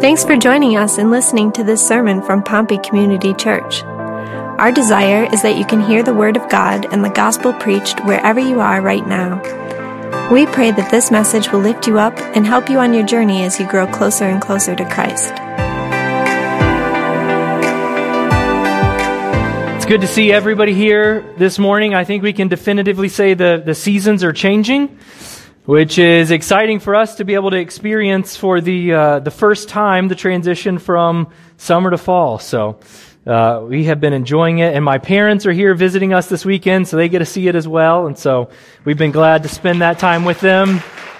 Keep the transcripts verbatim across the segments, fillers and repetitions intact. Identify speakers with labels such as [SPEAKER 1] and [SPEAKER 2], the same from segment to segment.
[SPEAKER 1] Thanks for joining us and listening to this sermon from Pompey Community Church. Our desire is that you can hear the Word of God and the gospel preached wherever you are right now. We pray that this message will lift you up and help you on your journey as you grow closer and closer to Christ.
[SPEAKER 2] It's good to see everybody here this morning. I think we can definitively say the, the seasons are changing, which is exciting for us to be able to experience for the uh, the first time the transition from summer to fall. So uh, we have been enjoying it, and my parents are here visiting us this weekend, so they get to see it as well. And so we've been glad to spend that time with them.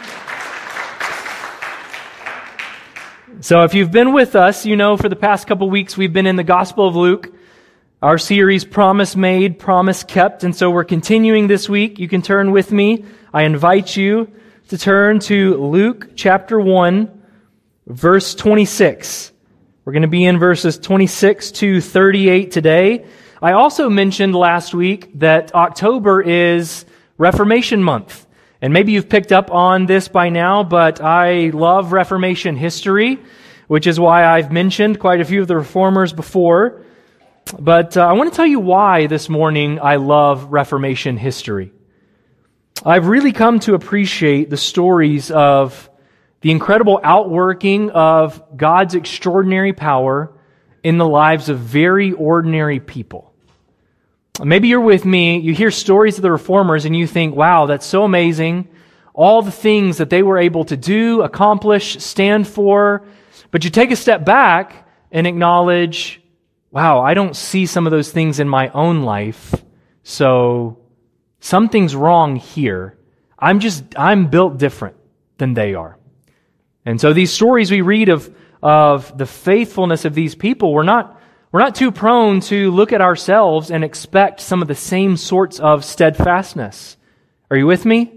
[SPEAKER 2] So if you've been with us, you know for the past couple weeks we've been in the Gospel of Luke, our series Promise Made, Promise Kept. And so we're continuing this week. You can turn with me. I invite you to turn to Luke chapter one, verse twenty-six. We're going to be in verses twenty-six to thirty-eight today. I also mentioned last week that October is Reformation Month. And maybe you've picked up on this by now, but I love Reformation history, which is why I've mentioned quite a few of the reformers before. But uh, I want to tell you why this morning I love Reformation history. I've really come to appreciate the stories of the incredible outworking of God's extraordinary power in the lives of very ordinary people. Maybe you're with me, you hear stories of the reformers and you think, wow, that's so amazing. All the things that they were able to do, accomplish, stand for. But you take a step back and acknowledge, wow, I don't see some of those things in my own life. So something's wrong here. I'm just, I'm built different than they are. And so these stories we read of, of the faithfulness of these people, we're not, we're not too prone to look at ourselves and expect some of the same sorts of steadfastness. Are you with me?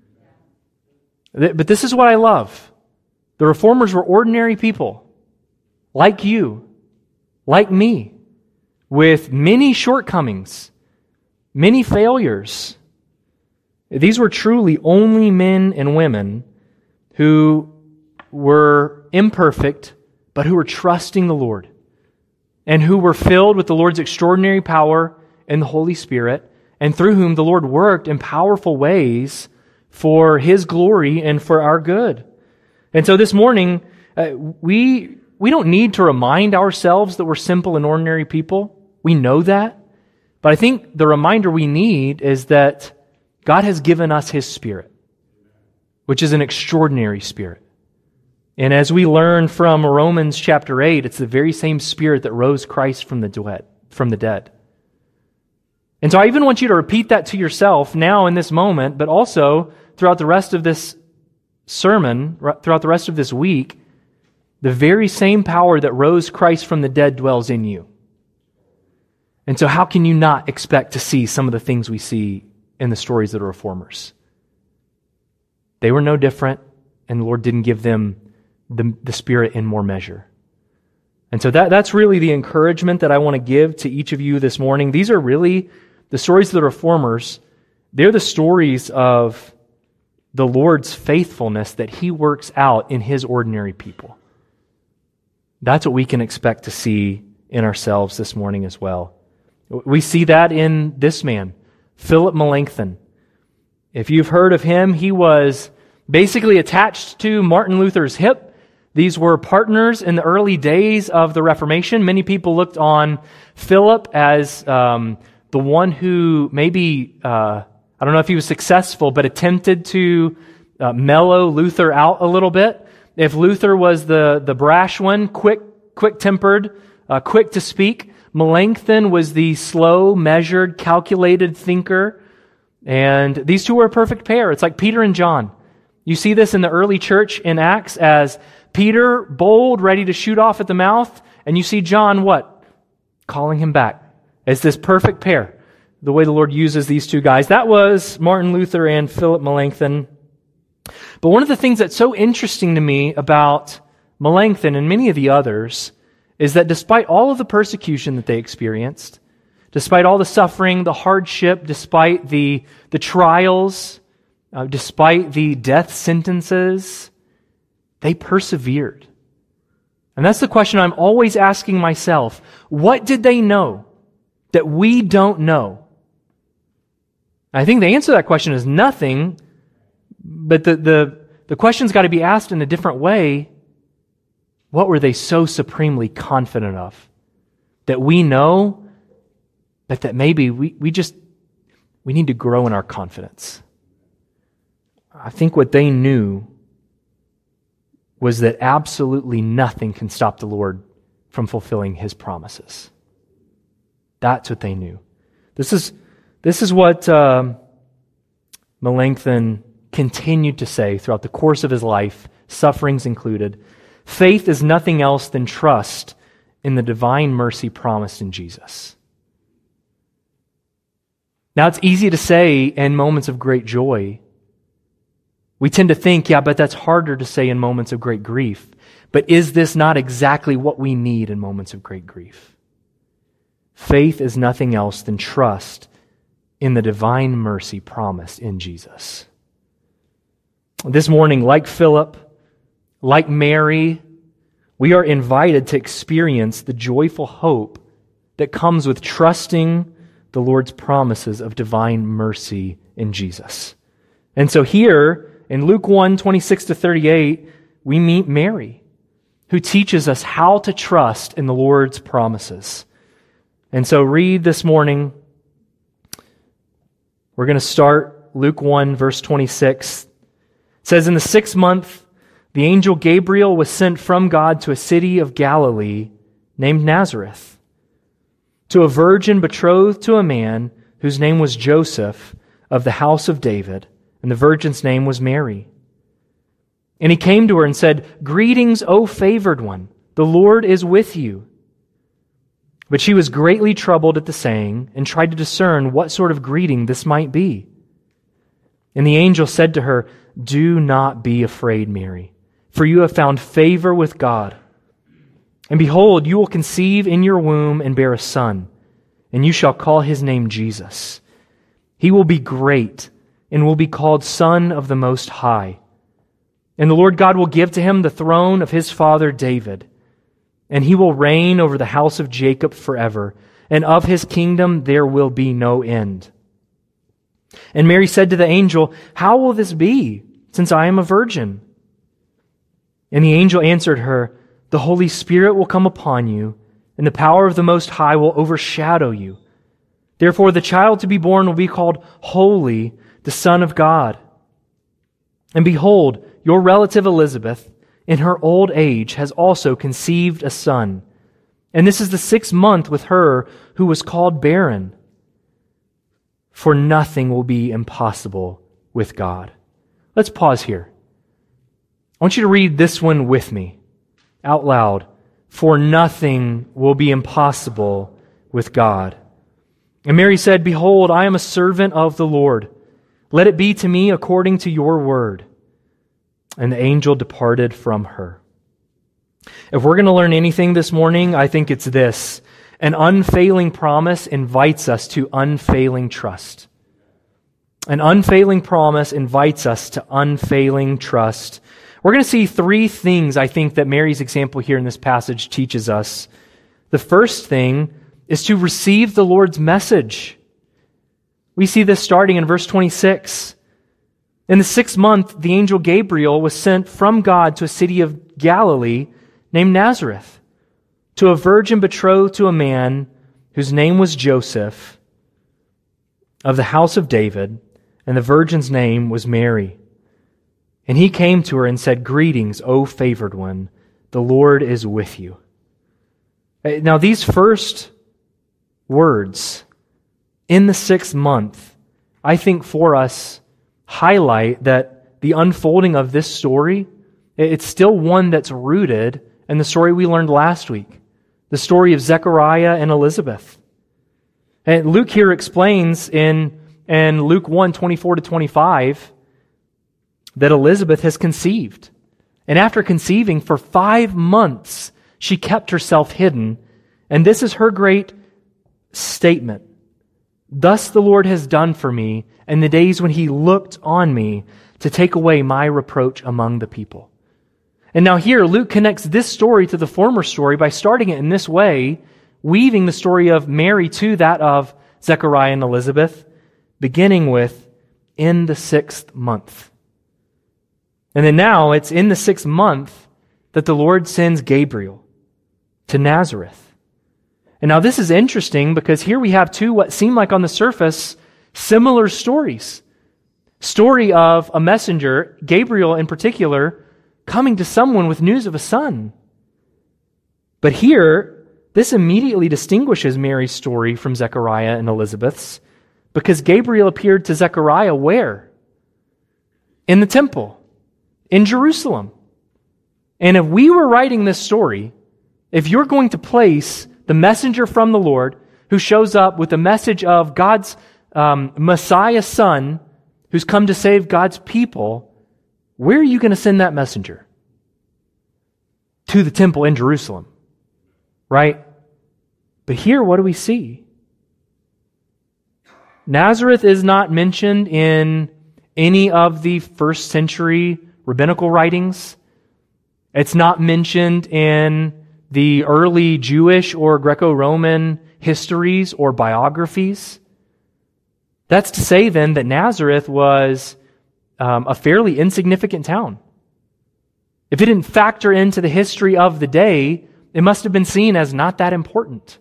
[SPEAKER 2] But this is what I love. The reformers were ordinary people, like you, like me, with many shortcomings, many failures. These were truly only men and women who were imperfect, but who were trusting the Lord and who were filled with the Lord's extraordinary power and the Holy Spirit, and through whom the Lord worked in powerful ways for His glory and for our good. And so this morning, uh, we we don't need to remind ourselves that we're simple and ordinary people. We know that. But I think the reminder we need is that God has given us His Spirit, which is an extraordinary Spirit. And as we learn from Romans chapter eight, it's the very same Spirit that rose Christ from the dead. From the dead. And so I even want you to repeat that to yourself now in this moment, but also throughout the rest of this sermon, throughout the rest of this week, the very same power that rose Christ from the dead dwells in you. And so how can you not expect to see some of the things we see in the stories of the reformers? They were no different, and the Lord didn't give them the, the Spirit in more measure. And so that, that's really the encouragement that I want to give to each of you this morning. These are really the stories of the reformers. They're the stories of the Lord's faithfulness that He works out in His ordinary people. That's what we can expect to see in ourselves this morning as well. We see that in this man, Philip Melanchthon. If you've heard of him, he was basically attached to Martin Luther's hip. These were partners in the early days of the Reformation. Many people looked on Philip as um, the one who maybe, uh, I don't know if he was successful, but attempted to uh, mellow Luther out a little bit. If Luther was the, the brash one, quick, quick-tempered, uh, quick to speak, Melanchthon was the slow, measured, calculated thinker. And these two were a perfect pair. It's like Peter and John. You see this in the early church in Acts as Peter, bold, ready to shoot off at the mouth. And you see John, what? Calling him back. It's this perfect pair, the way the Lord uses these two guys. That was Martin Luther and Philip Melanchthon. But one of the things that's so interesting to me about Melanchthon and many of the others is that despite all of the persecution that they experienced, despite all the suffering, the hardship, despite the, the trials, uh, despite the death sentences, they persevered. And that's the question I'm always asking myself. What did they know that we don't know? I think the answer to that question is nothing, but the, the, the question's got to be asked in a different way. What were they so supremely confident of? That we know, but that maybe we, we just, we need to grow in our confidence. I think what they knew was that absolutely nothing can stop the Lord from fulfilling His promises. That's what they knew. This is, this is what um, Melanchthon continued to say throughout the course of his life, sufferings included. Faith is nothing else than trust in the divine mercy promised in Jesus. Now, it's easy to say in moments of great joy. We tend to think, yeah, but that's harder to say in moments of great grief. But is this not exactly what we need in moments of great grief? Faith is nothing else than trust in the divine mercy promised in Jesus. This morning, like Philip, like Mary, we are invited to experience the joyful hope that comes with trusting the Lord's promises of divine mercy in Jesus. And so here, in Luke one, twenty-six to thirty-eight, we meet Mary, who teaches us how to trust in the Lord's promises. And so read this morning. We're going to start Luke one, verse twenty-six. It says, in the sixth month, the angel Gabriel was sent from God to a city of Galilee named Nazareth, to a virgin betrothed to a man whose name was Joseph of the house of David, and the virgin's name was Mary. And he came to her and said, Greetings, O favored one, the Lord is with you. But she was greatly troubled at the saying and tried to discern what sort of greeting this might be. And the angel said to her, Do not be afraid, Mary, for you have found favor with God. And behold, you will conceive in your womb and bear a son, and you shall call his name Jesus. He will be great and will be called Son of the Most High. And the Lord God will give to him the throne of his father David, and he will reign over the house of Jacob forever, and of his kingdom there will be no end. And Mary said to the angel, How will this be, since I am a virgin? And the angel answered her, The Holy Spirit will come upon you, and the power of the Most High will overshadow you. Therefore the child to be born will be called Holy, the Son of God. And behold, your relative Elizabeth, in her old age, has also conceived a son. And this is the sixth month with her who was called barren. For nothing will be impossible with God. Let's pause here. I want you to read this one with me, out loud. For nothing will be impossible with God. And Mary said, Behold, I am a servant of the Lord. Let it be to me according to your word. And the angel departed from her. If we're going to learn anything this morning, I think it's this. An unfailing promise invites us to unfailing trust. An unfailing promise invites us to unfailing trust. We're going to see three things, I think, that Mary's example here in this passage teaches us. The first thing is to receive the Lord's message. We see this starting in verse twenty-six. In the sixth month, the angel Gabriel was sent from God to a city of Galilee named Nazareth, to a virgin betrothed to a man whose name was Joseph of the house of David, and the virgin's name was Mary. And he came to her and said, Greetings, O favored one, the Lord is with you. Now these first words, in the sixth month, I think for us highlight that the unfolding of this story, it's still one that's rooted in the story we learned last week, the story of Zechariah and Elizabeth. And Luke here explains in, in Luke one, twenty-four to twenty-five, that Elizabeth has conceived. And after conceiving for five months, she kept herself hidden. And this is her great statement. Thus the Lord has done for me in the days when He looked on me to take away my reproach among the people. And now here, Luke connects this story to the former story by starting it in this way, weaving the story of Mary to that of Zechariah and Elizabeth, beginning with, in the sixth month. And then now, it's in the sixth month that the Lord sends Gabriel to Nazareth. And now this is interesting because here we have two what seem like on the surface similar stories. Story of a messenger, Gabriel in particular, coming to someone with news of a son. But here, this immediately distinguishes Mary's story from Zechariah and Elizabeth's because Gabriel appeared to Zechariah where? In the temple, in Jerusalem. And if we were writing this story, if you're going to place the messenger from the Lord who shows up with the message of God's um, Messiah son who's come to save God's people, where are you going to send that messenger? To the temple in Jerusalem, right? But here, what do we see? Nazareth is not mentioned in any of the first century rabbinical writings. It's not mentioned in the early Jewish or Greco-Roman histories or biographies. That's to say then that Nazareth was um, a fairly insignificant town. If it didn't factor into the history of the day, it must have been seen as not that important.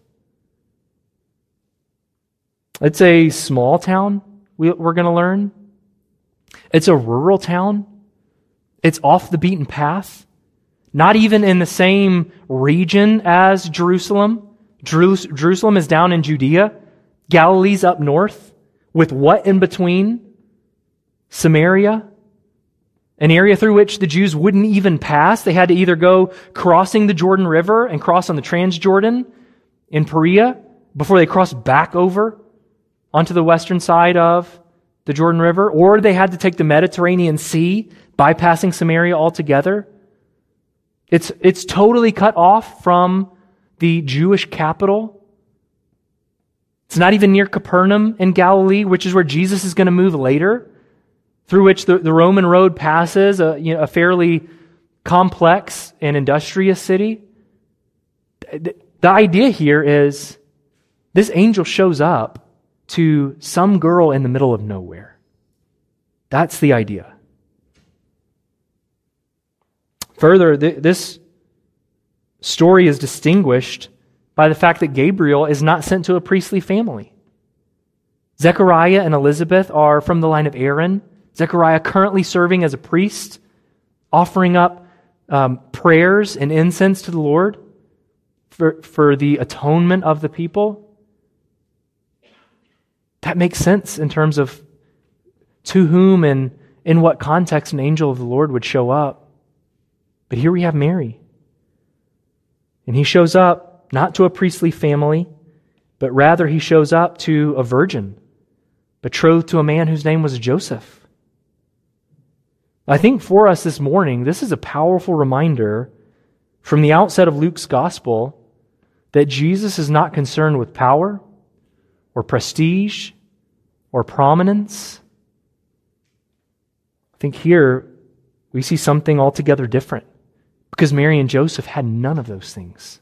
[SPEAKER 2] It's a small town, we're going to learn. It's a rural town. It's off the beaten path. Not even in the same region as Jerusalem. Jerusalem is down in Judea. Galilee's up north. With what in between? Samaria. An area through which the Jews wouldn't even pass. They had to either go crossing the Jordan River and cross on the Transjordan in Perea before they crossed back over onto the western side of the Jordan River, or they had to take the Mediterranean Sea, bypassing Samaria altogether. It's, it's totally cut off from the Jewish capital. It's not even near Capernaum in Galilee, which is where Jesus is going to move later, through which the, the Roman road passes, a, you know, a fairly complex and industrious city. The, the idea here is this angel shows up to some girl in the middle of nowhere. That's the idea. Further, th- this story is distinguished by the fact that Gabriel is not sent to a priestly family. Zechariah and Elizabeth are from the line of Aaron. Zechariah currently serving as a priest, offering up um, prayers and incense to the Lord for, for the atonement of the people. That makes sense in terms of to whom and in what context an angel of the Lord would show up. But here we have Mary. And he shows up not to a priestly family, but rather he shows up to a virgin, betrothed to a man whose name was Joseph. I think for us this morning, this is a powerful reminder from the outset of Luke's gospel that Jesus is not concerned with power or prestige or prominence. I think here we see something altogether different because Mary and Joseph had none of those things.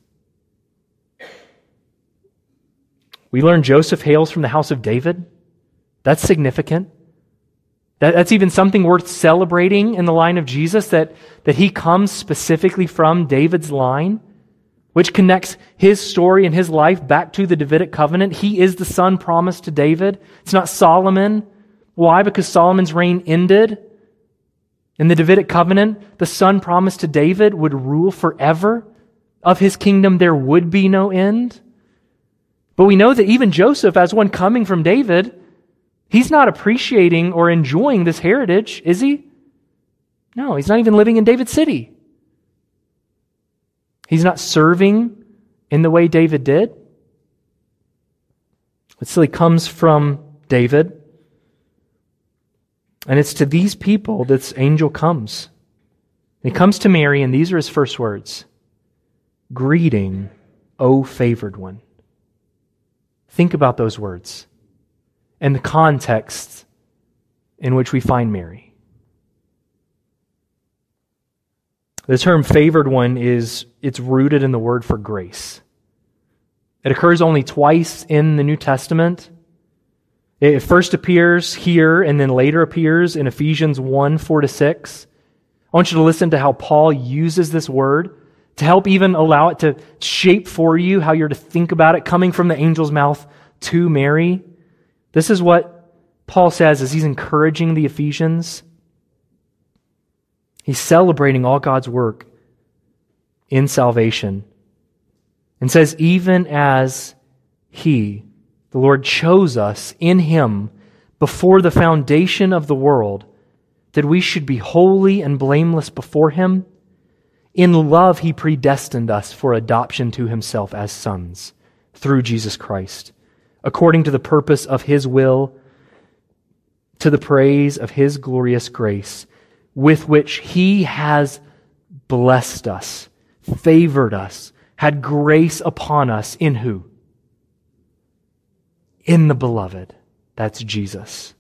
[SPEAKER 2] We learn Joseph hails from the house of David. That's significant. That, that's even something worth celebrating in the line of Jesus, that, that he comes specifically from David's line, which connects his story and his life back to the Davidic covenant. He is the son promised to David. It's not Solomon. Why? Because Solomon's reign ended. In the Davidic covenant, the son promised to David would rule forever. Of his kingdom there would be no end. But we know that even Joseph, as one coming from David, he's not appreciating or enjoying this heritage, is he? No, he's not even living in David's city. He's not serving in the way David did. It still comes from David. And it's to these people that this angel comes. He comes to Mary, and these are his first words. Greeting, O favored one. Think about those words and the context in which we find Mary. The term favored one is, it's rooted in the word for grace. It occurs only twice in the New Testament. It first appears here and then later appears in Ephesians one, four to six. I want you to listen to how Paul uses this word to help even allow it to shape for you how you're to think about it coming from the angel's mouth to Mary. This is what Paul says as he's encouraging the Ephesians. He's celebrating all God's work in salvation and says, even as He, the Lord, chose us in Him before the foundation of the world, that we should be holy and blameless before Him. In love, He predestined us for adoption to Himself as sons through Jesus Christ, according to the purpose of His will, to the praise of His glorious grace, with which He has blessed us, favored us, had grace upon us in who? In the Beloved. That's Jesus.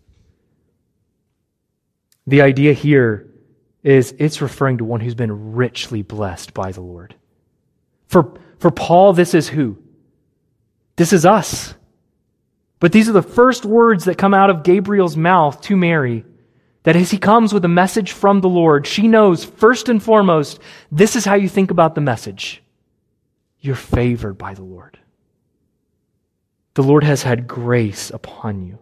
[SPEAKER 2] The idea here is it's referring to one who's been richly blessed by the Lord. For, for Paul, this is who? This is us. But these are the first words that come out of Gabriel's mouth to Mary, that as he comes with a message from the Lord, she knows first and foremost, this is how you think about the message. You're favored by the Lord. The Lord has had grace upon you.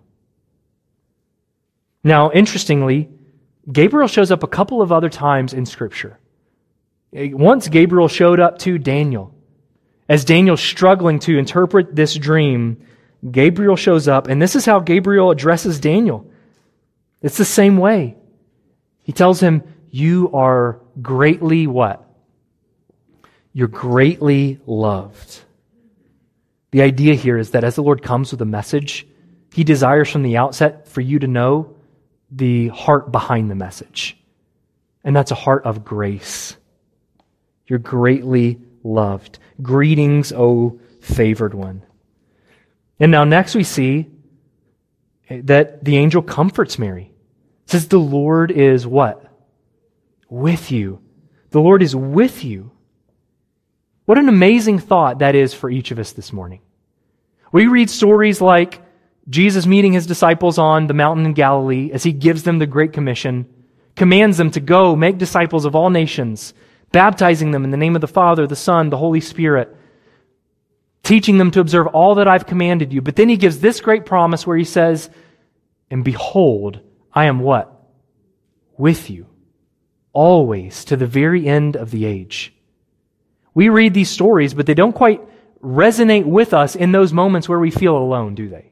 [SPEAKER 2] Now, interestingly, Gabriel shows up a couple of other times in Scripture. Once Gabriel showed up to Daniel. As Daniel's struggling to interpret this dream, Gabriel shows up, and this is how Gabriel addresses Daniel. It's the same way. He tells him, you are greatly what? You're greatly loved. The idea here is that as the Lord comes with a message, He desires from the outset for you to know the heart behind the message. And that's a heart of grace. You're greatly loved. Greetings, O favored one. And now next we see that the angel comforts Mary. It says the Lord is what? With you. The Lord is with you. What an amazing thought that is for each of us this morning. We read stories like Jesus meeting His disciples on the mountain in Galilee as He gives them the Great Commission, commands them to go make disciples of all nations, baptizing them in the name of the Father, the Son, the Holy Spirit, teaching them to observe all that I've commanded you. But then He gives this great promise where He says, and behold, I am what? With you, always, to the very end of the age. We read these stories, but they don't quite resonate with us in those moments where we feel alone, do they?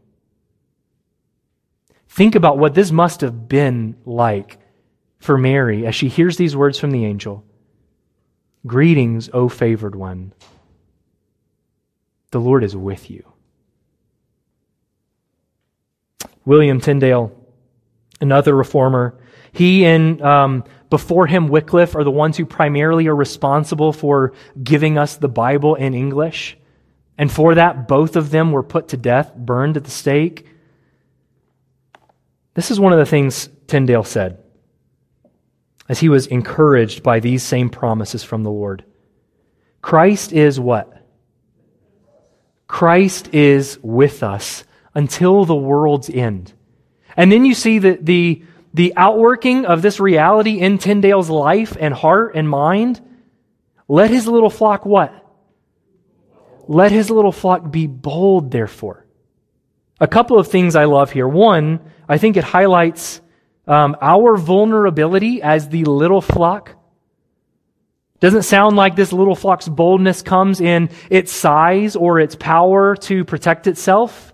[SPEAKER 2] Think about what this must have been like for Mary as she hears these words from the angel. Greetings, O favored one. The Lord is with you. William Tyndale, another reformer, he and um, before him Wycliffe are the ones who primarily are responsible for giving us the Bible in English. And for that, both of them were put to death, burned at the stake. This is one of the things Tyndale said as he was encouraged by these same promises from the Lord. Christ is what? Christ is with us until the world's end. And then you see the, the, the outworking of this reality in Tyndale's life and heart and mind. Let His little flock what? Let His little flock be bold, therefore. A couple of things I love here. One, I think it highlights um, our vulnerability as the little flock. Doesn't sound like this little flock's boldness comes in its size or its power to protect itself.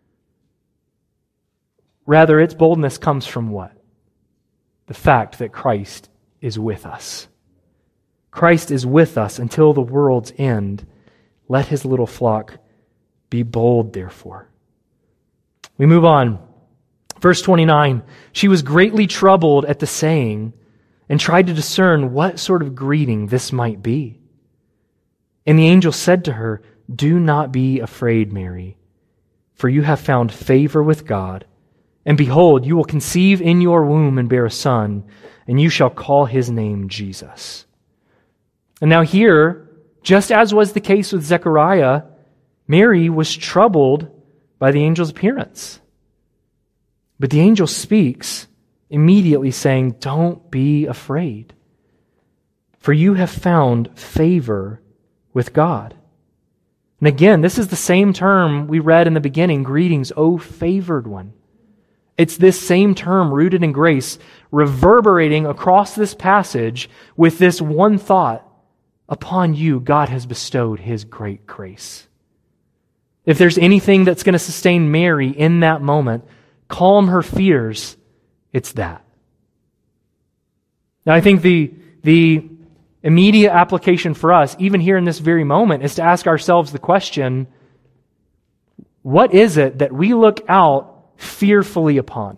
[SPEAKER 2] Rather, its boldness comes from what? The fact that Christ is with us. Christ is with us until the world's end. Let His little flock be bold, therefore. We move on. Verse twenty-nine, she was greatly troubled at the saying and tried to discern what sort of greeting this might be. And the angel said to her, do not be afraid, Mary, for you have found favor with God. And behold, you will conceive in your womb and bear a son, and you shall call his name Jesus. And now here, just as was the case with Zechariah, Mary was troubled by the angel's appearance. But the angel speaks, immediately saying, "Don't be afraid, for you have found favor with God." And again, this is the same term we read in the beginning, greetings, O favored one. It's this same term rooted in grace, reverberating across this passage with this one thought: upon you, God has bestowed His great grace. If there's anything that's going to sustain Mary in that moment, calm her fears, it's that. Now, I think the, the immediate application for us, even here in this very moment, is to ask ourselves the question, what is it that we look out fearfully upon?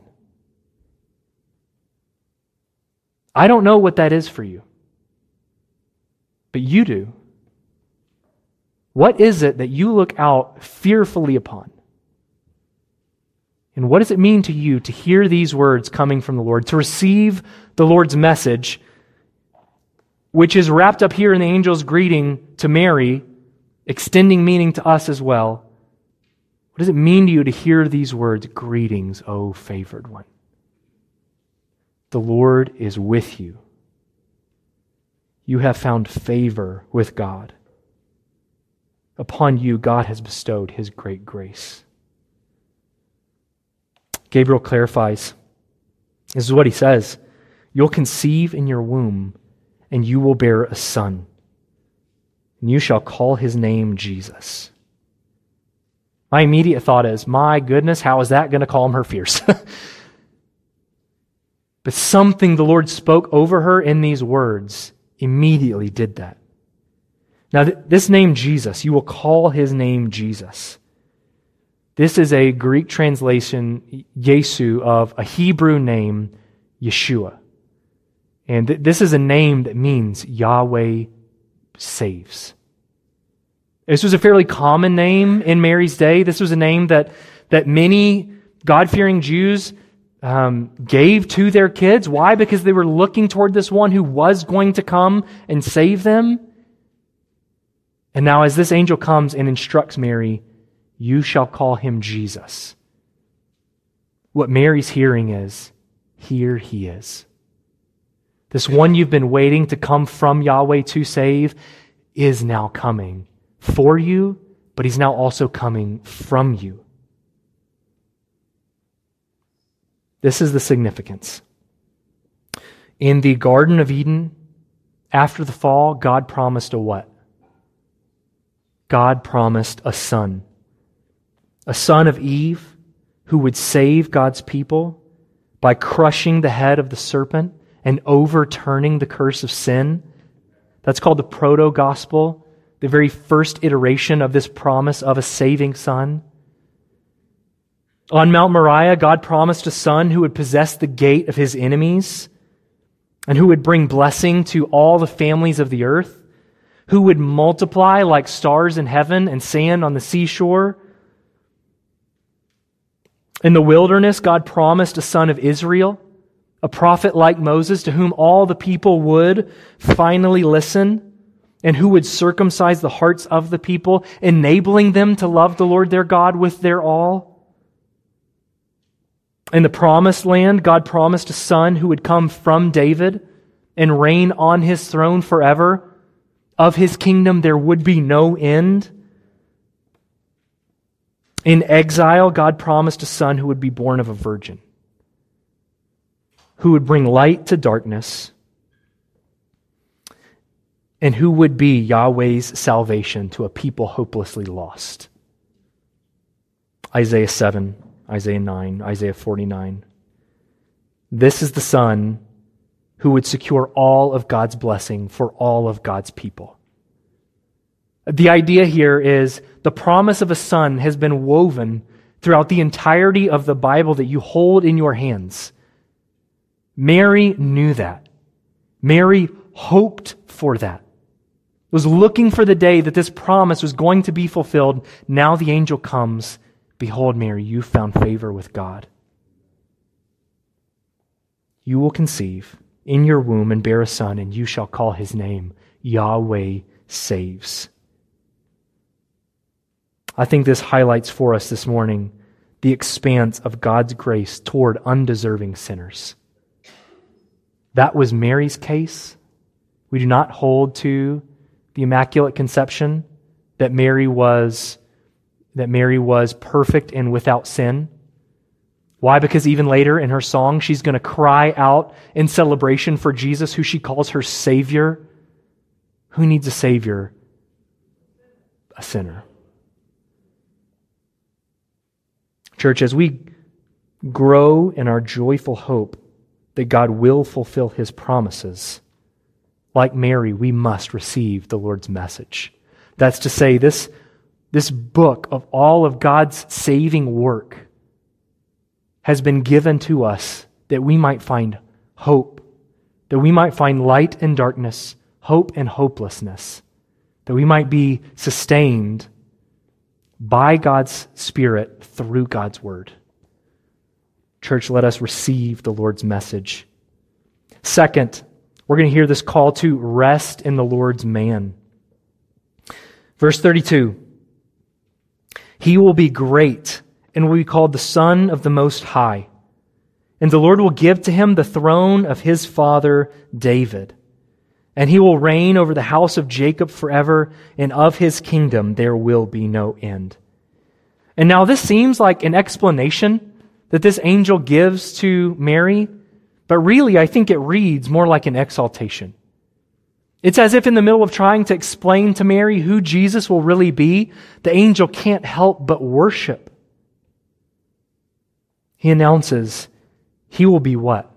[SPEAKER 2] I don't know what that is for you, but you do. What is it that you look out fearfully upon? And what does it mean to you to hear these words coming from the Lord, to receive the Lord's message, which is wrapped up here in the angel's greeting to Mary, extending meaning to us as well? What does it mean to you to hear these words, greetings, O favored one? The Lord is with you. You have found favor with God. Upon you, God has bestowed His great grace. Gabriel clarifies. This is what he says. You'll conceive in your womb, and you will bear a son, and you shall call his name Jesus. My immediate thought is, my goodness, how is that going to calm her fears? But something the Lord spoke over her in these words immediately did that. Now, th- this name Jesus, you will call his name Jesus. This is a Greek translation, Yesu, of a Hebrew name, Yeshua. And th- this is a name that means Yahweh saves. This was a fairly common name in Mary's day. This was a name that, that many God-fearing Jews um, gave to their kids. Why? Because they were looking toward this one who was going to come and save them. And now as this angel comes and instructs Mary, you shall call him Jesus. What Mary's hearing is, here he is. This one you've been waiting to come from Yahweh to save is now coming for you, but he's now also coming from you. This is the significance. In the Garden of Eden, after the fall, God promised a what? God promised a son. A son of Eve who would save God's people by crushing the head of the serpent and overturning the curse of sin. That's called the proto-gospel, the very first iteration of this promise of a saving son. On Mount Moriah, God promised a son who would possess the gate of his enemies and who would bring blessing to all the families of the earth, who would multiply like stars in heaven and sand on the seashore. In the wilderness, God promised a son of Israel, a prophet like Moses, to whom all the people would finally listen and who would circumcise the hearts of the people, enabling them to love the Lord their God with their all. In the promised land, God promised a son who would come from David and reign on his throne forever. Of his kingdom there would be no end. In exile, God promised a son who would be born of a virgin, who would bring light to darkness, and who would be Yahweh's salvation to a people hopelessly lost. Isaiah seven, Isaiah nine, Isaiah forty-nine. This is the Son who would secure all of God's blessing for all of God's people. The idea here is the promise of a son has been woven throughout the entirety of the Bible that you hold in your hands. Mary knew that. Mary hoped for that. Was looking for the day that this promise was going to be fulfilled. Now the angel comes. Behold, Mary, you found favor with God. You will conceive in your womb and bear a son, and you shall call his name Yahweh saves. I think this highlights for us this morning the expanse of God's grace toward undeserving sinners. That was Mary's case. We do not hold to the Immaculate Conception, that Mary was that Mary was perfect and without sin. Why? Because even later in her song, she's going to cry out in celebration for Jesus, who she calls her Savior. Who needs a Savior? A sinner. Church, as we grow in our joyful hope that God will fulfill His promises, like Mary, we must receive the Lord's message. That's to say, this, this book of all of God's saving work has been given to us that we might find hope, that we might find light in darkness, hope in hopelessness, that we might be sustained by God's Spirit through God's Word. Church, let us receive the Lord's message. Second, we're going to hear this call to rest in the Lord's man. Verse thirty-two, He will be great and will be called the Son of the Most High. And the Lord will give to him the throne of his father David. And he will reign over the house of Jacob forever, and of his kingdom there will be no end. And now this seems like an explanation that this angel gives to Mary, but really I think it reads more like an exaltation. It's as if in the middle of trying to explain to Mary who Jesus will really be, the angel can't help but worship. He announces, He will be what?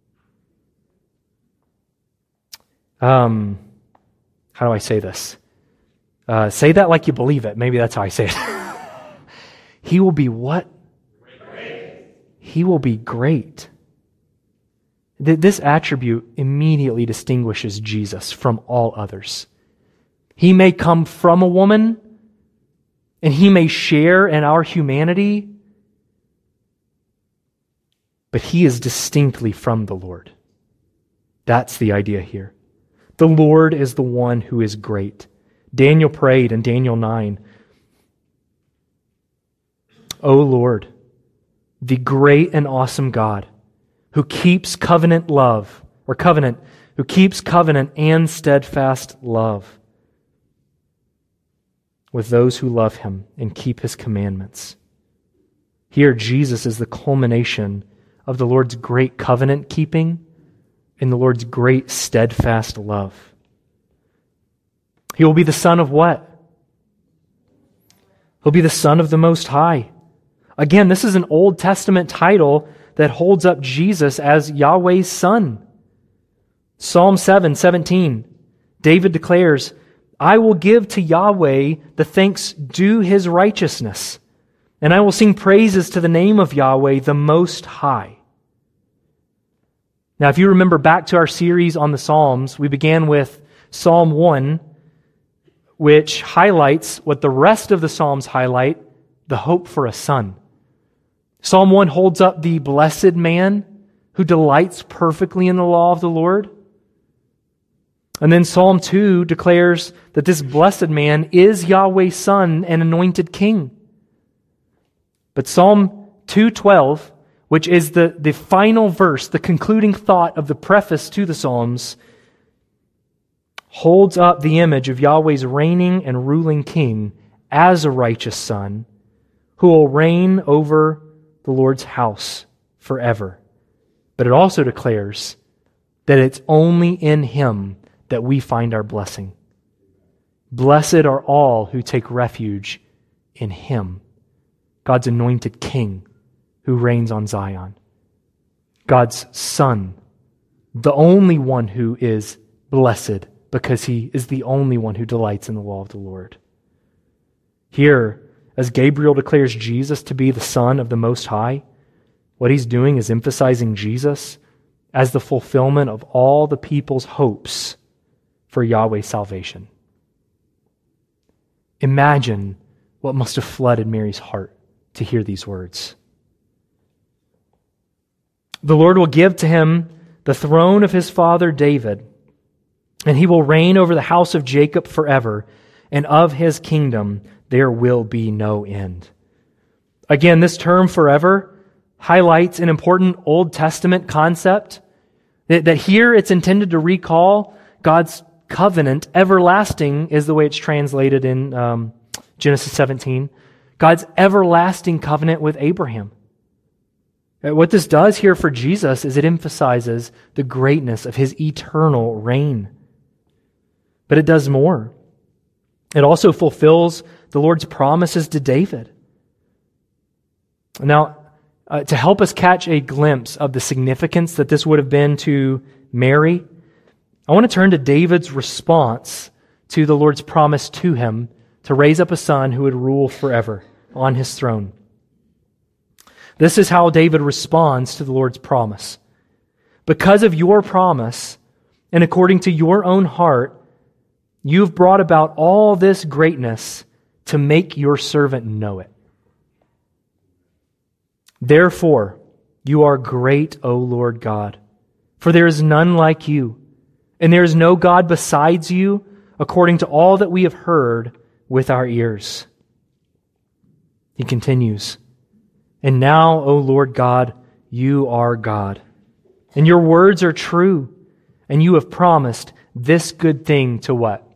[SPEAKER 2] Um, how do I say this? Uh, say that like you believe it. Maybe that's how I say it. He will be what? Great. He will be great. This attribute immediately distinguishes Jesus from all others. He may come from a woman, and He may share in our humanity, but He is distinctly from the Lord. That's the idea here. The Lord is the one who is great. Daniel prayed in Daniel nine, O Lord, the great and awesome God, who keeps covenant love, or covenant, who keeps covenant and steadfast love with those who love Him and keep His commandments. Here, Jesus is the culmination of the Lord's great covenant keeping and the Lord's great steadfast love. He will be the Son of what? He'll be the Son of the Most High. Again, this is an Old Testament title that holds up Jesus as Yahweh's Son. Psalm seven seventeen, David declares, I will give to Yahweh the thanks due His righteousness, and I will sing praises to the name of Yahweh, the Most High. Now, if you remember back to our series on the Psalms, we began with Psalm one, which highlights what the rest of the Psalms highlight, the hope for a son. Psalm one holds up the blessed man who delights perfectly in the law of the Lord. And then Psalm two declares that this blessed man is Yahweh's Son and anointed king. But Psalm two twelve, which is the, the final verse, the concluding thought of the preface to the Psalms, holds up the image of Yahweh's reigning and ruling king as a righteous son who will reign over the Lord's house forever. But it also declares that it's only in Him that we find our blessing. Blessed are all who take refuge in Him, God's anointed King who reigns on Zion, God's Son, the only one who is blessed because He is the only one who delights in the law of the Lord. Here, as Gabriel declares Jesus to be the Son of the Most High, what he's doing is emphasizing Jesus as the fulfillment of all the people's hopes for Yahweh's salvation. Imagine what must have flooded Mary's heart to hear these words. The Lord will give to him the throne of his father David, and he will reign over the house of Jacob forever, and of his kingdom there will be no end. Again, this term forever highlights an important Old Testament concept, that, that here it's intended to recall God's covenant. Everlasting is the way it's translated in um, Genesis seventeen. God's everlasting covenant with Abraham. What this does here for Jesus is it emphasizes the greatness of his eternal reign. But it does more. It also fulfills the Lord's promises to David. Now, uh, to help us catch a glimpse of the significance that this would have been to Mary, I want to turn to David's response to the Lord's promise to him to raise up a son who would rule forever on his throne. This is how David responds to the Lord's promise. Because of your promise, and according to your own heart, you've brought about all this greatness to make your servant know it. Therefore, you are great, O Lord God, for there is none like you, and there is no God besides you, according to all that we have heard with our ears. He continues, and now, O Lord God, you are God, and your words are true, and you have promised this good thing to what?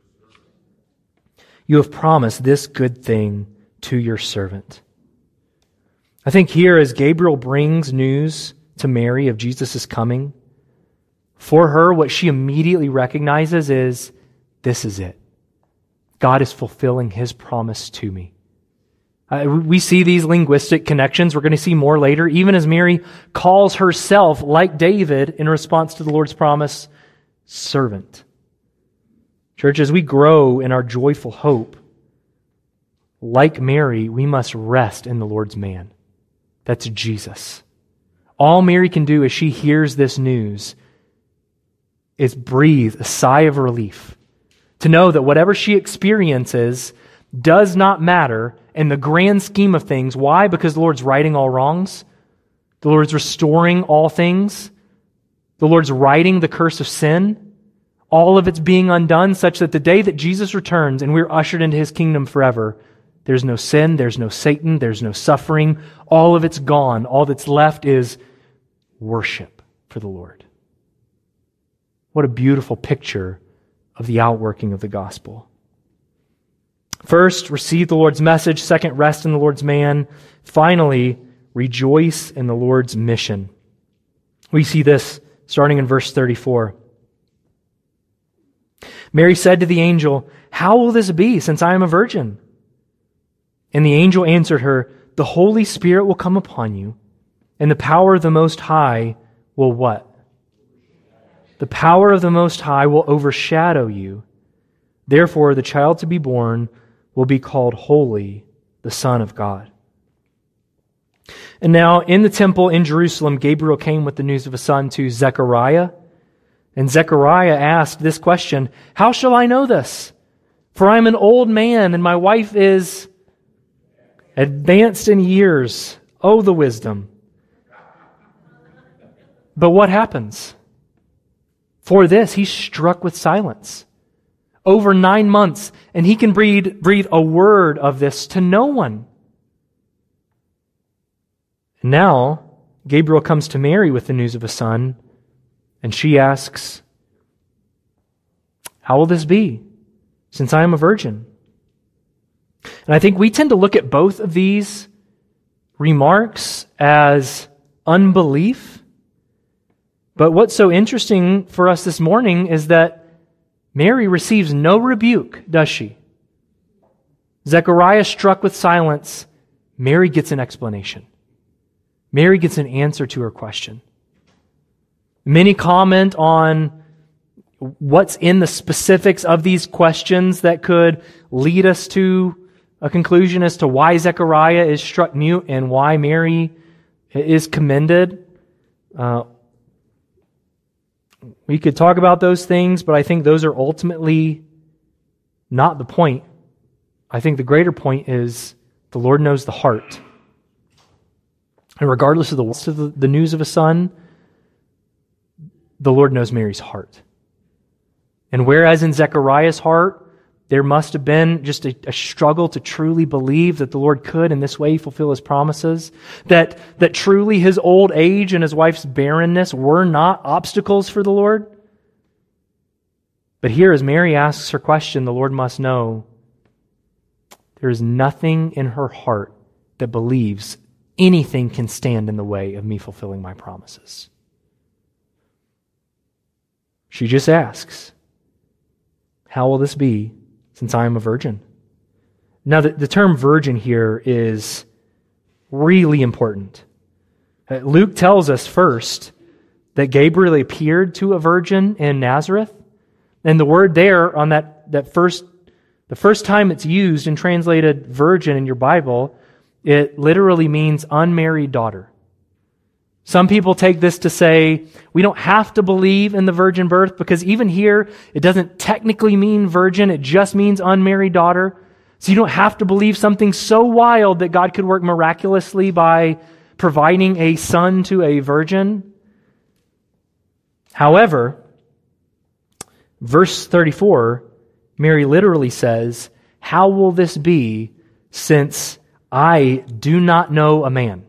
[SPEAKER 2] You have promised this good thing to your servant. I think here as Gabriel brings news to Mary of Jesus' coming, for her what she immediately recognizes is, this is it. God is fulfilling his promise to me. Uh, we see these linguistic connections. We're going to see more later, even as Mary calls herself, like David, in response to the Lord's promise, servant. Church, as we grow in our joyful hope, like Mary, we must rest in the Lord's man. That's Jesus. All Mary can do as she hears this news is breathe a sigh of relief to know that whatever she experiences does not matter in the grand scheme of things. Why? Because the Lord's righting all wrongs. The Lord's restoring all things. The Lord's righting the curse of sin. All of it's being undone such that the day that Jesus returns and we're ushered into his kingdom forever, there's no sin, there's no Satan, there's no suffering. All of it's gone. All that's left is worship for the Lord. What a beautiful picture of the outworking of the gospel. First, receive the Lord's message. Second, rest in the Lord's man. Finally, rejoice in the Lord's mission. We see this starting in verse thirty-four. Mary said to the angel, "How will this be, since I am a virgin?" And the angel answered her, "The Holy Spirit will come upon you, and the power of the Most High will" what? The power of the Most High will overshadow you. Therefore, the child to be born will be called Holy, the Son of God. And now, in the temple in Jerusalem, Gabriel came with the news of a son to Zechariah. And Zechariah asked this question, "How shall I know this? For I am an old man, and my wife is advanced in years. Oh, the wisdom." But what happens? For this, he's struck with silence. Over nine months, and he can breathe, breathe a word of this to no one. Now, Gabriel comes to Mary with the news of a son, and she asks, "How will this be, since I am a virgin?" And I think we tend to look at both of these remarks as unbelief. But what's so interesting for us this morning is that Mary receives no rebuke, does she? Zechariah struck with silence. Mary gets an explanation. Mary gets an answer to her question. Many comment on what's in the specifics of these questions that could lead us to a conclusion as to why Zechariah is struck mute and why Mary is commended. Uh, we could talk about those things, but I think those are ultimately not the point. I think the greater point is the Lord knows the heart. And regardless of the, of the, the news of a son, the Lord knows Mary's heart. And whereas in Zechariah's heart, there must have been just a, a struggle to truly believe that the Lord could in this way fulfill His promises, that, that truly his old age and his wife's barrenness were not obstacles for the Lord. But here, as Mary asks her question, the Lord must know there is nothing in her heart that believes anything can stand in the way of me fulfilling my promises. She just asks, how will this be since I am a virgin? Now, the, the term virgin here is really important. Uh, Luke tells us first that Gabriel appeared to a virgin in Nazareth. And the word there on that, that first, the first time it's used and translated virgin in your Bible, it literally means unmarried daughter. Some people take this to say, we don't have to believe in the virgin birth because even here, it doesn't technically mean virgin, it just means unmarried daughter. So you don't have to believe something so wild that God could work miraculously by providing a son to a virgin. However, verse thirty-four, Mary literally says, how will this be since I do not know a man?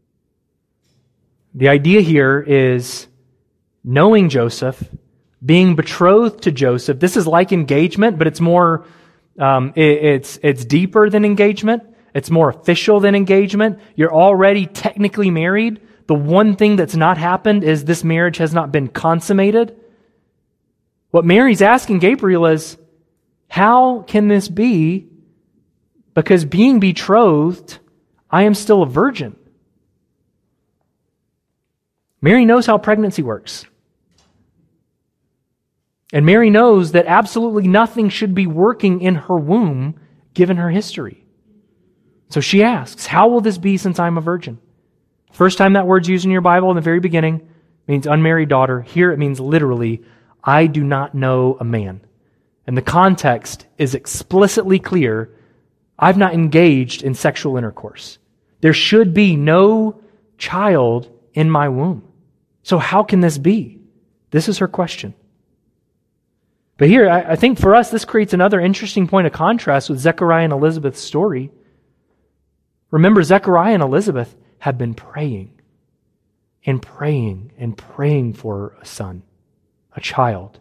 [SPEAKER 2] The idea here is knowing Joseph, being betrothed to Joseph. This is like engagement, but it's more, um, it, it's it's deeper than engagement. It's more official than engagement. You're already technically married. The one thing that's not happened is this marriage has not been consummated. What Mary's asking Gabriel is, how can this be? Because being betrothed, I am still a virgin. Mary knows how pregnancy works. And Mary knows that absolutely nothing should be working in her womb given her history. So she asks, how will this be since I'm a virgin? First time that word's used in your Bible in the very beginning means unmarried daughter. Here it means literally, I do not know a man. And the context is explicitly clear. I've not engaged in sexual intercourse. There should be no child in my womb. So how can this be? This is her question. But here, I, I think for us, this creates another interesting point of contrast with Zechariah and Elizabeth's story. Remember, Zechariah and Elizabeth have been praying and praying and praying for a son, a child,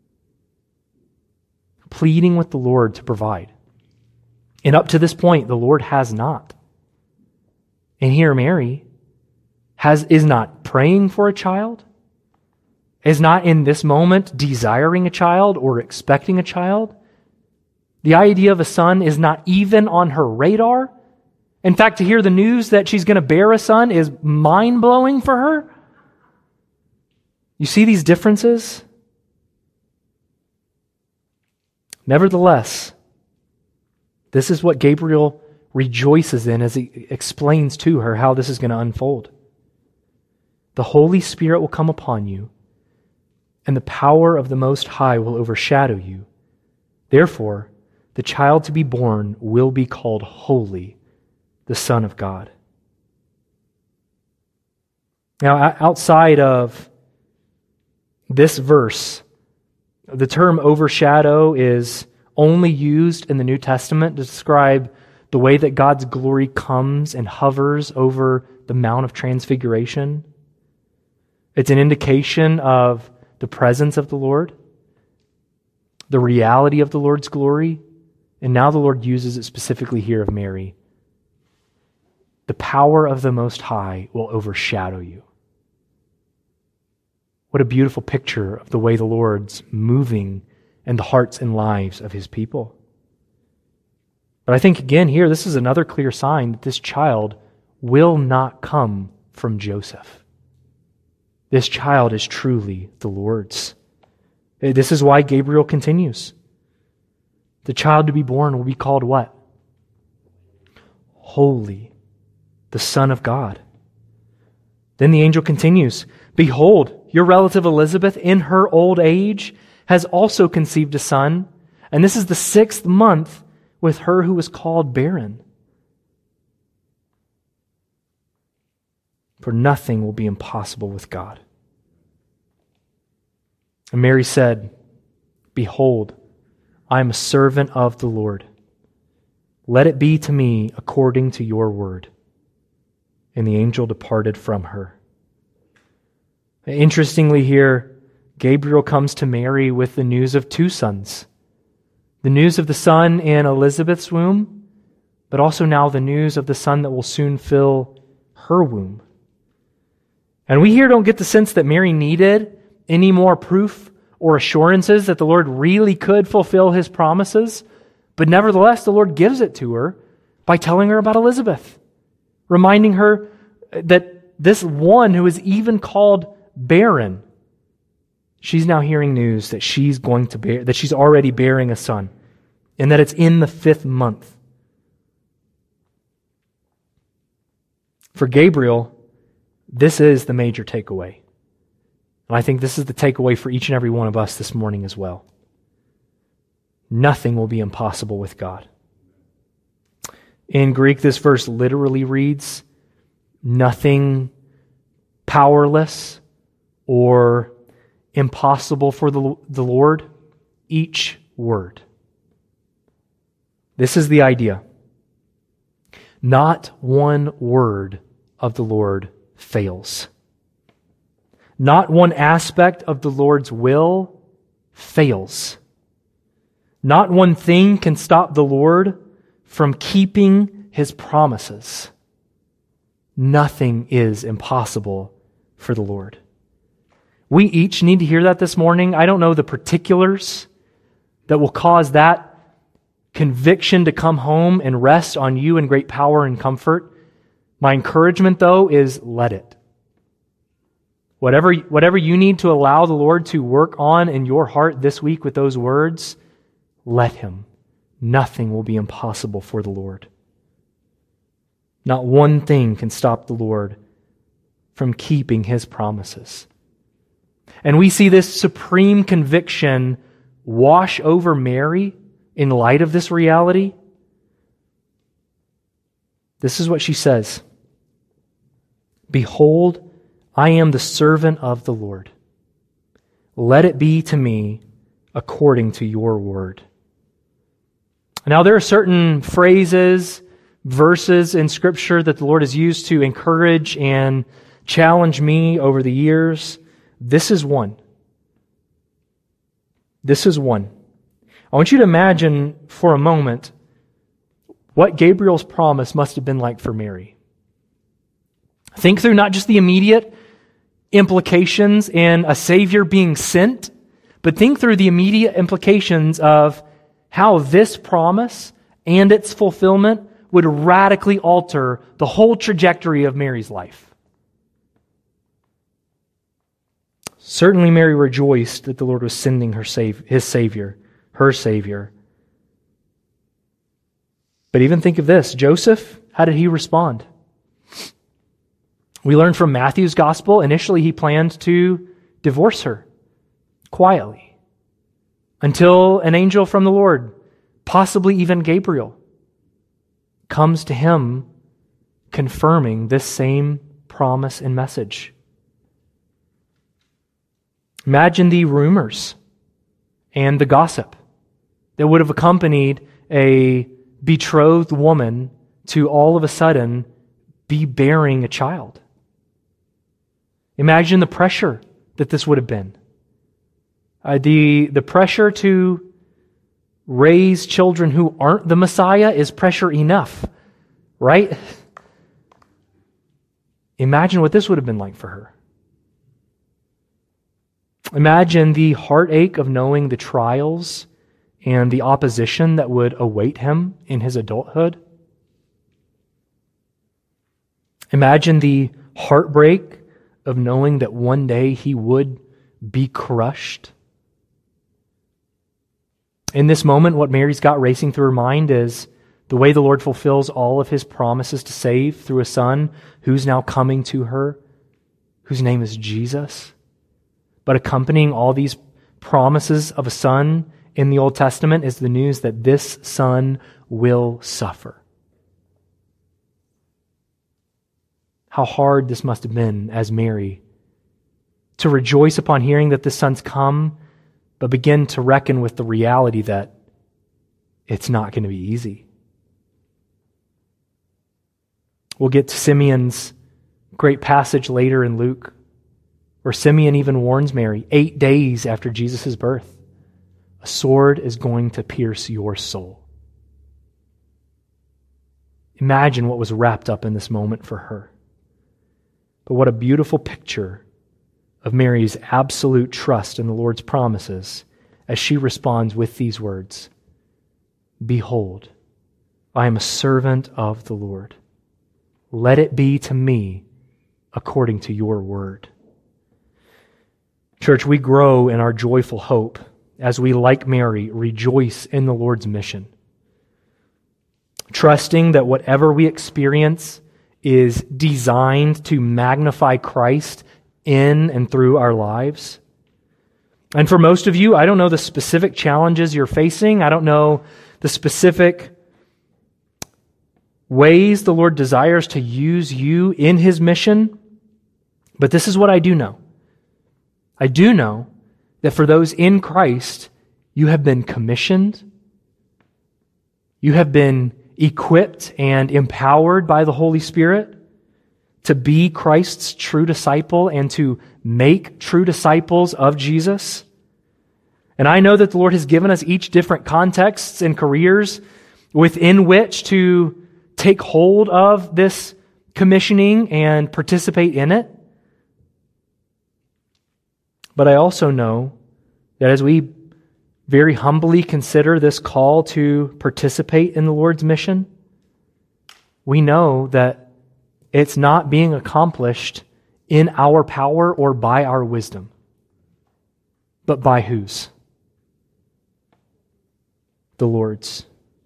[SPEAKER 2] pleading with the Lord to provide. And up to this point, the Lord has not. And here Mary has is not praying for a child, is not in this moment desiring a child or expecting a child. The idea of a son is not even on her radar. In fact, to hear the news that she's going to bear a son is mind-blowing for her. You see these differences? Nevertheless, this is what Gabriel rejoices in as he explains to her how this is going to unfold. The Holy Spirit will come upon you, and the power of the Most High will overshadow you. Therefore, the child to be born will be called Holy, the Son of God. Now, outside of this verse, the term overshadow is only used in the New Testament to describe the way that God's glory comes and hovers over the Mount of Transfiguration. It's an indication of the presence of the Lord, the reality of the Lord's glory, and now the Lord uses it specifically here of Mary. The power of the Most High will overshadow you. What a beautiful picture of the way the Lord's moving in the hearts and lives of His people. But I think again here, this is another clear sign that this child will not come from Joseph. This child is truly the Lord's. This is why Gabriel continues. The child to be born will be called what? Holy, the Son of God. Then the angel continues, behold, your relative Elizabeth in her old age has also conceived a son, and this is the sixth month with her who was called barren. For nothing will be impossible with God. And Mary said, Behold, I am a servant of the Lord. Let it be to me according to your word. And the angel departed from her. Interestingly here, Gabriel comes to Mary with the news of two sons. The news of the son in Elizabeth's womb, but also now the news of the son that will soon fill her womb. And we here don't get the sense that Mary needed any more proof or assurances that the Lord really could fulfill his promises, but nevertheless, the Lord gives it to her by telling her about Elizabeth, reminding her that this one who is even called barren, she's now hearing news that she's going to bear, that she's already bearing a son, and that it's in the fifth month. For Gabriel, this is the major takeaway. And I think this is the takeaway for each and every one of us this morning as well. Nothing will be impossible with God. In Greek, this verse literally reads, nothing powerless or impossible for the, the Lord, each word. This is the idea. Not one word of the Lord fails. Not one aspect of the Lord's will fails. Not one thing can stop the Lord from keeping his promises. Nothing is impossible for the Lord. We each need to hear that this morning. I don't know the particulars that will cause that conviction to come home and rest on you in great power and comfort. My encouragement, though, is let it. Whatever, whatever you need to allow the Lord to work on in your heart this week with those words, let Him. Nothing will be impossible for the Lord. Not one thing can stop the Lord from keeping His promises. And we see this supreme conviction wash over Mary in light of this reality. This is what she says. Behold, I am the servant of the Lord. Let it be to me according to your word. Now, there are certain phrases, verses in Scripture that the Lord has used to encourage and challenge me over the years. This is one. This is one. I want you to imagine for a moment what Gabriel's promise must have been like for Mary. Think through not just the immediate implications in a Savior being sent, but think through the immediate implications of how this promise and its fulfillment would radically alter the whole trajectory of Mary's life. Certainly Mary rejoiced that the Lord was sending her save, his Savior, her Savior. But even think of this, Joseph, how did he respond? We learn from Matthew's gospel, initially he planned to divorce her quietly until an angel from the Lord, possibly even Gabriel, comes to him confirming this same promise and message. Imagine the rumors and the gossip that would have accompanied a betrothed woman to all of a sudden be bearing a child. Imagine the pressure that this would have been. Uh, the, the pressure to raise children who aren't the Messiah is pressure enough, right? Imagine what this would have been like for her. Imagine the heartache of knowing the trials and the opposition that would await him in his adulthood. Imagine the heartbreak of knowing that one day he would be crushed. In this moment, what Mary's got racing through her mind is the way the Lord fulfills all of His promises to save through a Son who's now coming to her, whose name is Jesus. But accompanying all these promises of a Son in the Old Testament is the news that this Son will suffer. How hard this must have been as Mary to rejoice upon hearing that this Son's come, but begin to reckon with the reality that it's not going to be easy. We'll get to Simeon's great passage later in Luke, where Simeon even warns Mary, eight days after Jesus' birth, a sword is going to pierce your soul. Imagine what was wrapped up in this moment for her. But what a beautiful picture of Mary's absolute trust in the Lord's promises as she responds with these words, "Behold, I am a servant of the Lord. Let it be to me according to your word." Church, we grow in our joyful hope as we, like Mary, rejoice in the Lord's mission, trusting that whatever we experience is designed to magnify Christ in and through our lives. And for most of you, I don't know the specific challenges you're facing. I don't know the specific ways the Lord desires to use you in His mission. But this is what I do know. I do know that for those in Christ, you have been commissioned, you have been equipped and empowered by the Holy Spirit to be Christ's true disciple and to make true disciples of Jesus. And I know that the Lord has given us each different contexts and careers within which to take hold of this commissioning and participate in it. But I also know that as we very humbly consider this call to participate in the Lord's mission, we know that it's not being accomplished in our power or by our wisdom, but by whose? The Lord's.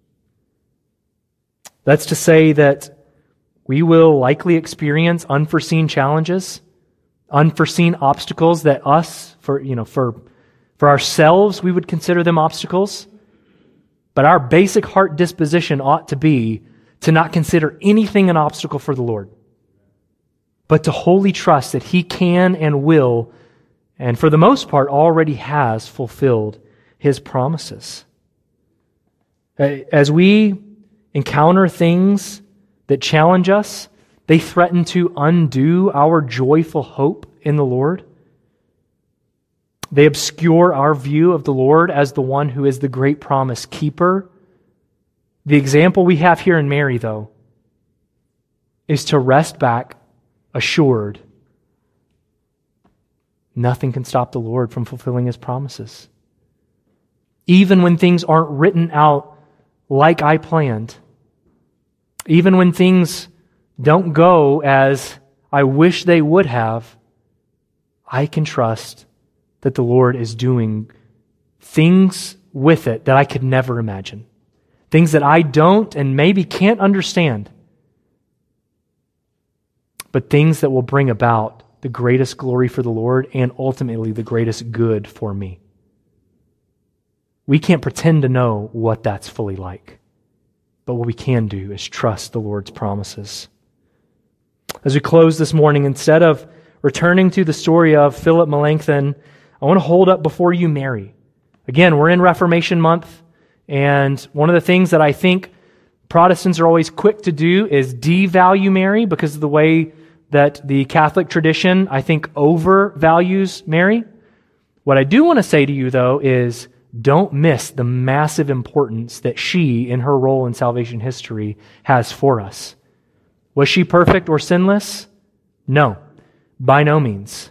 [SPEAKER 2] That's to say that we will likely experience unforeseen challenges, unforeseen obstacles that us, for you know, for for ourselves, we would consider them obstacles. But our basic heart disposition ought to be to not consider anything an obstacle for the Lord, but to wholly trust that He can and will, and for the most part already has fulfilled His promises. As we encounter things that challenge us, they threaten to undo our joyful hope in the Lord. They obscure our view of the Lord as the one who is the great promise keeper. The example we have here in Mary, though, is to rest back assured nothing can stop the Lord from fulfilling His promises. Even when things aren't written out like I planned, even when things don't go as I wish they would have, I can trust that the Lord is doing things with it that I could never imagine. Things that I don't and maybe can't understand, but things that will bring about the greatest glory for the Lord and ultimately the greatest good for me. We can't pretend to know what that's fully like, but what we can do is trust the Lord's promises. As we close this morning, instead of returning to the story of Philip Melanchthon, I want to hold up before you Mary. Again, we're in Reformation Month, and one of the things that I think Protestants are always quick to do is devalue Mary because of the way that the Catholic tradition, I think, overvalues Mary. What I do want to say to you, though, is don't miss the massive importance that she, in her role in salvation history, has for us. Was she perfect or sinless? No, by no means.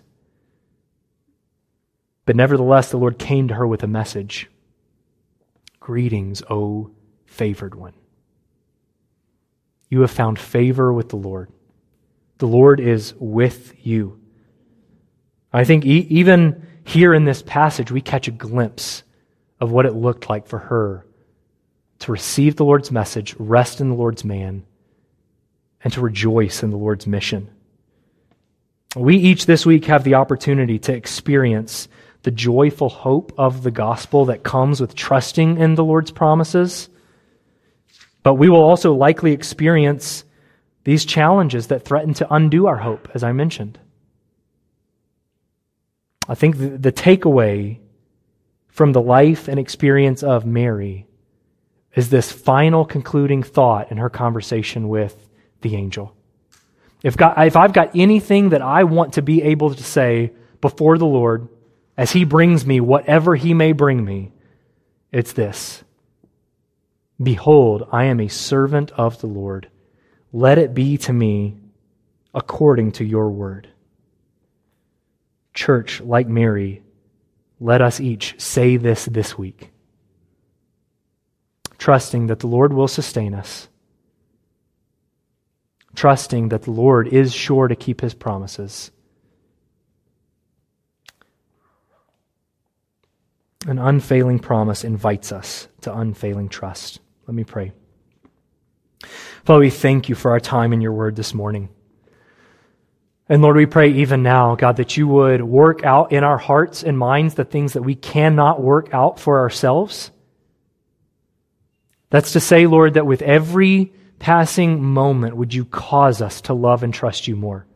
[SPEAKER 2] But nevertheless, the Lord came to her with a message. Greetings, O favored one. You have found favor with the Lord. The Lord is with you. I think e- even here in this passage, we catch a glimpse of what it looked like for her to receive the Lord's message, rest in the Lord's man, and to rejoice in the Lord's mission. We each this week have the opportunity to experience the joyful hope of the gospel that comes with trusting in the Lord's promises. But we will also likely experience these challenges that threaten to undo our hope, as I mentioned. I think the, the takeaway from the life and experience of Mary is this final concluding thought in her conversation with the angel. If, God, if I've got anything that I want to be able to say before the Lord as He brings me whatever He may bring me, it's this: Behold, I am a servant of the Lord. Let it be to me according to your word. Church, like Mary, let us each say this this week, trusting that the Lord will sustain us, trusting that the Lord is sure to keep His promises. An unfailing promise invites us to unfailing trust. Let me pray. Father, we thank you for our time in your word this morning. And Lord, we pray even now, God, that you would work out in our hearts and minds the things that we cannot work out for ourselves. That's to say, Lord, that with every passing moment, would you cause us to love and trust you more?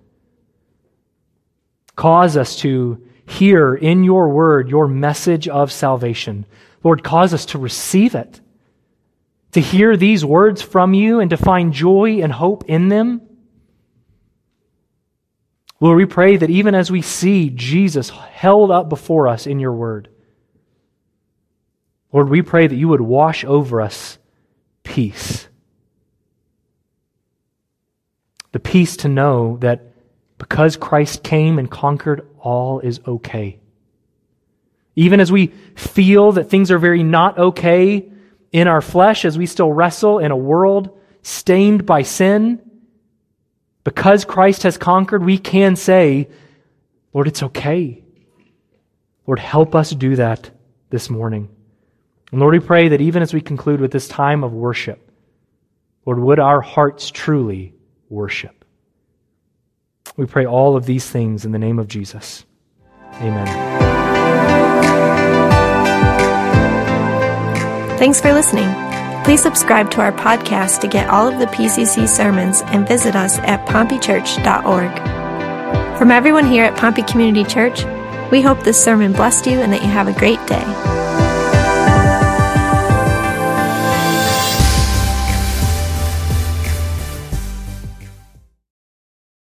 [SPEAKER 2] Cause us to hear in your word your message of salvation. Lord, cause us to receive it, to hear these words from you and to find joy and hope in them. Lord, we pray that even as we see Jesus held up before us in your word, Lord, we pray that you would wash over us peace. The peace to know that because Christ came and conquered, all is okay. Even as we feel that things are very not okay in our flesh, as we still wrestle in a world stained by sin, because Christ has conquered, we can say, Lord, it's okay. Lord, help us do that this morning. And Lord, we pray that even as we conclude with this time of worship, Lord, would our hearts truly worship. We pray all of these things in the name of Jesus. Amen.
[SPEAKER 1] Thanks for listening. Please subscribe to our podcast to get all of the P C C sermons and visit us at pompey church dot org. From everyone here at Pompey Community Church, we hope this sermon blessed you and that you have a great day.